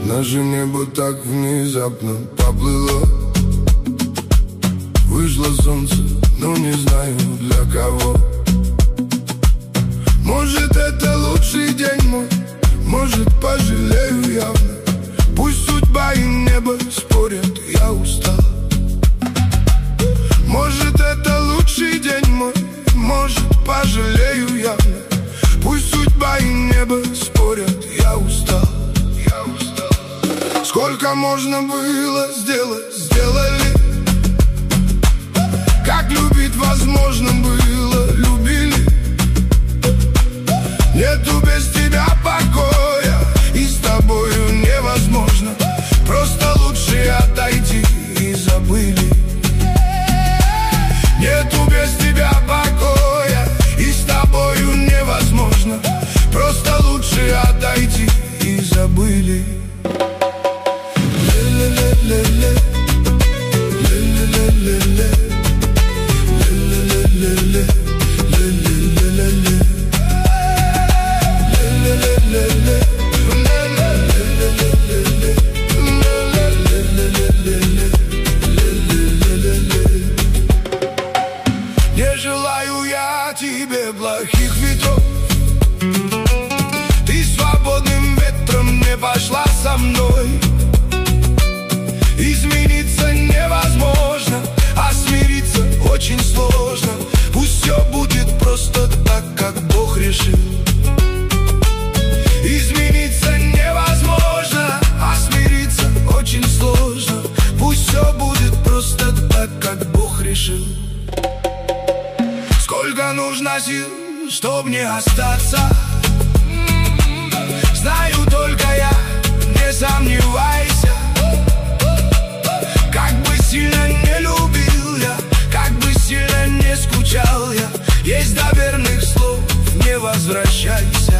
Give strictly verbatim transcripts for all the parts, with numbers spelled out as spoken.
Наше небо так внезапно поплыло. Вышло солнце, но не знаю для кого. Может, это лучший день мой, может, пожалею явно. Пусть судьба и небо спорят, я устал. Может, это лучший день мой, может, пожалею явно. Пусть судьба и небо спорят, я устал. Я устал. Сколько можно было сделать, сделали. Как любить возможно было, любили. Нету без тебя покоя, и с тобою невозможно. Просто лучше отойти и забыли. Нету без тебя покоя, и с тобою невозможно. Просто лучше отойти и забыли. Ле-ле-ле-ле-ле, ле-ле-ле-ле-ле, ле-ле-ле-ле-ле, ле-ле-ле-ле-ле, ле-ле-ле-ле-ле. Не желаю я тебе плохих ветров. Ты свободным ветром не пошла со мной. Измениться невозможно, а смириться очень сложно. Пусть все будет просто так, как Бог решил. Измениться невозможно, а смириться очень сложно. Пусть все будет просто так, как Бог решил. Сколько нужно сил, чтоб не остаться? Знаю только я, не сомневайся. Как бы сильно не любил я, как бы сильно не скучал я, есть до верных слов не возвращайся.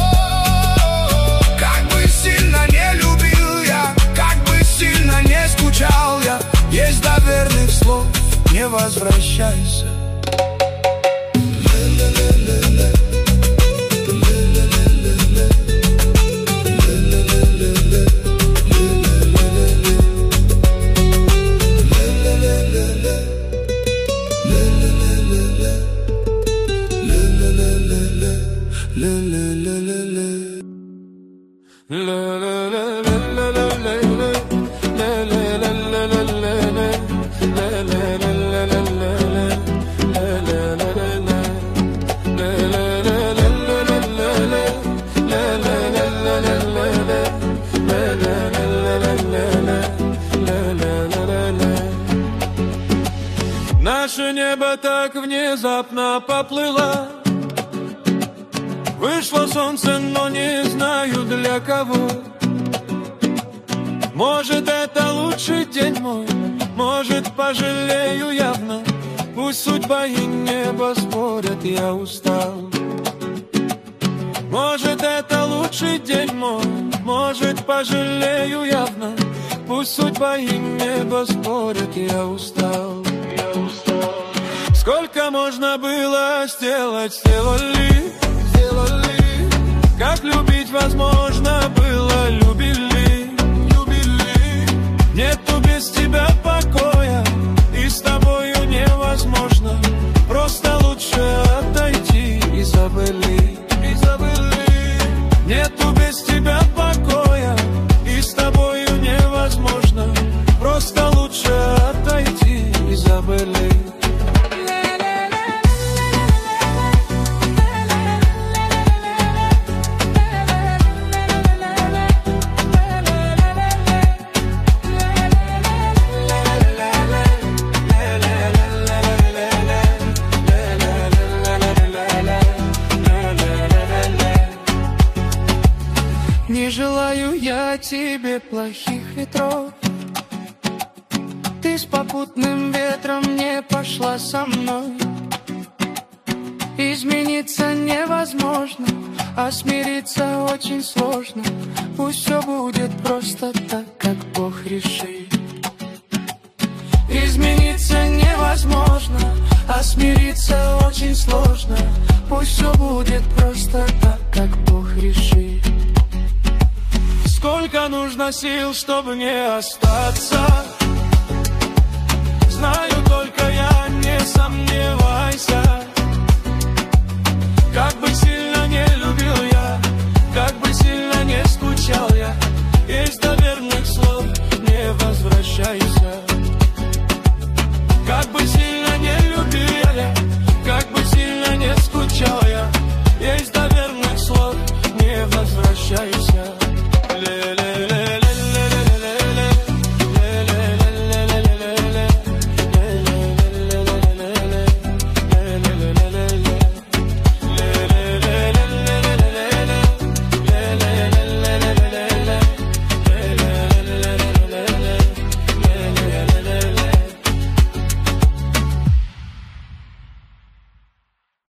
Как бы сильно не любил я, как бы сильно не скучал я, есть до верных слов не возвращайся. Наше небо так внезапно поплыло. Вышло солнце, но не знаю для кого. Может, это лучший день мой, может, пожалею явно. Пусть судьба и небо спорят, я устал. Может, это лучший день мой, может, пожалею явно. Пусть судьба и небо спорят, я устал. Я устал. Сколько можно было сделать, сделали, сделали. Как любить возможно было, любили, любили. Нету без тебя покоя, и с тобою невозможно. Просто лучше отойти и забыли, и забыли. Нету без тебя покоя, и с тобою невозможно. Просто лучше отойти и забыли. Не желаю я тебе плохих ветров. Ты с попутным ветром не пошла со мной. Измениться невозможно, а смириться очень сложно. Пусть все будет просто так, как Бог решит. Измениться невозможно, а смириться очень сложно. Пусть все будет просто так, как Бог решит. Сколько нужно сил, чтобы не остаться? Знаю только я, не сомневайся. Как бы сильно не любил я, как бы сильно не скучал я, есть до верных слов, не возвращайся. Как бы сильно не любил я, как бы сильно не скучал я, есть до верных слов, не возвращайся.